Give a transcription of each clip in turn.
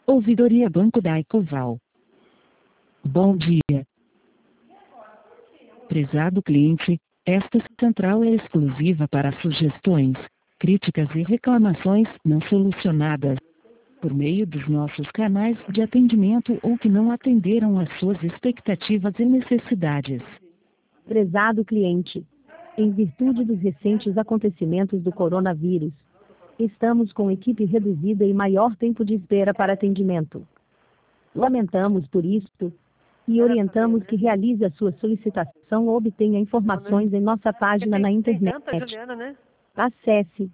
Ouvidoria Banco da Ecoval. Bom dia. Prezado cliente, esta central é exclusiva para sugestões, críticas e reclamações não solucionadas por meio dos nossos canais de atendimento ou que não atenderam às suas expectativas e necessidades. Prezado cliente, em virtude dos recentes acontecimentos do coronavírus, estamos com equipe reduzida e maior tempo de espera para atendimento. Lamentamos por isto e orientamos que realize a sua solicitação ou obtenha informações em nossa página na internet. Acesse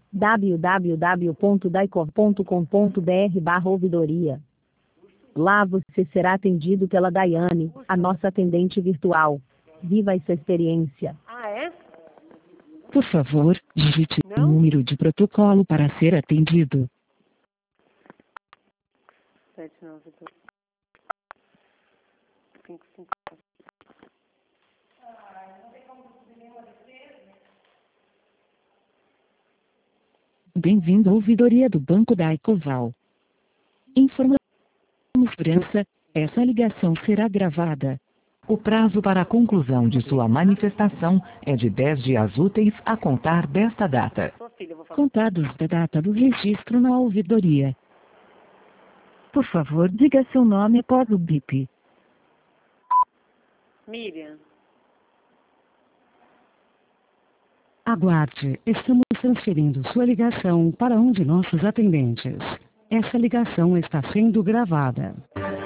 www.daicor.com.br/ouvidoria. Lá você será atendido pela Daiane, a nossa atendente virtual. Viva essa experiência. Por favor, digite o número de protocolo para ser atendido. 792 55. Bem-vindo à ouvidoria do Banco da Ecoval. Informamos segurança, essa ligação será gravada. O prazo para a conclusão de sua manifestação é de 10 dias úteis a contar desta data. Contados da data do registro na ouvidoria. Por favor, diga seu nome após o bip. Miriam. Aguarde, estamos transferindo sua ligação para um de nossos atendentes. Essa ligação está sendo gravada.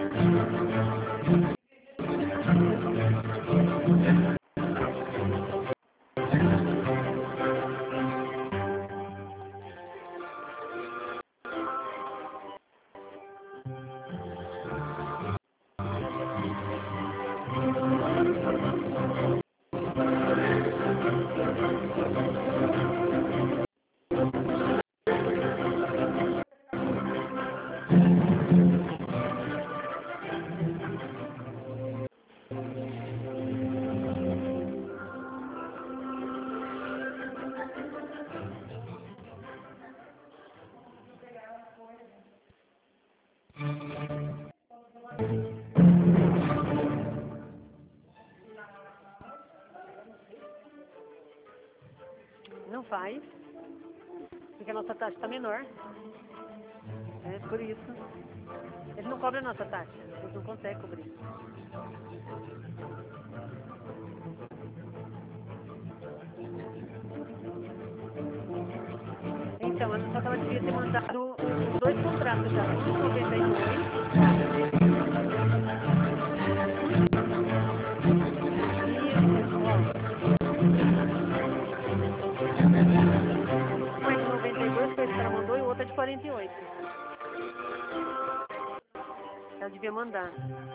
Não faz, porque a nossa taxa está menor. É por isso. Ele não cobra a nossa taxa, eles não conseguem cobrir. Então, só que ela devia ter mandado os dois contratos já, 1,92. Ela mandou e o outro é de 48. Ela devia mandar.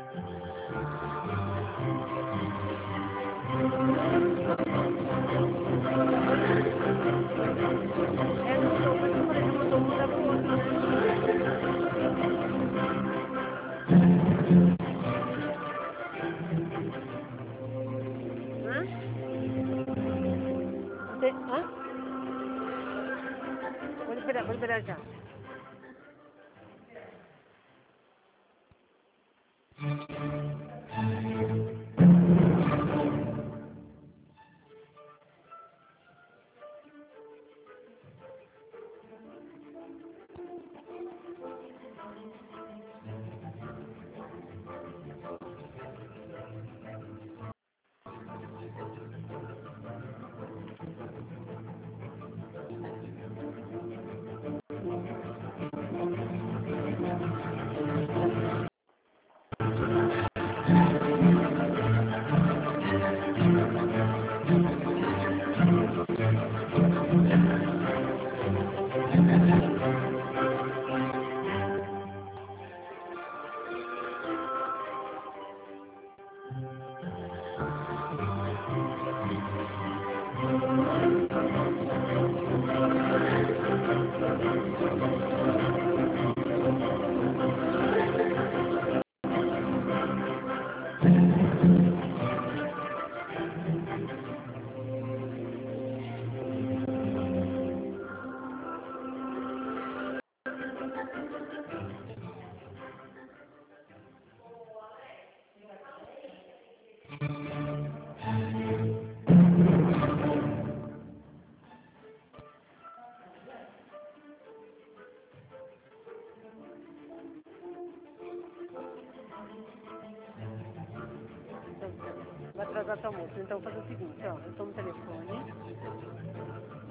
Não mandou, por isso que eu falei, não mandou mudar pro outro, né? Hã? Hã? Vou liberar já. atrasar seu almoço. Então, vou fazer o seguinte, ó. Eu tomo o telefone.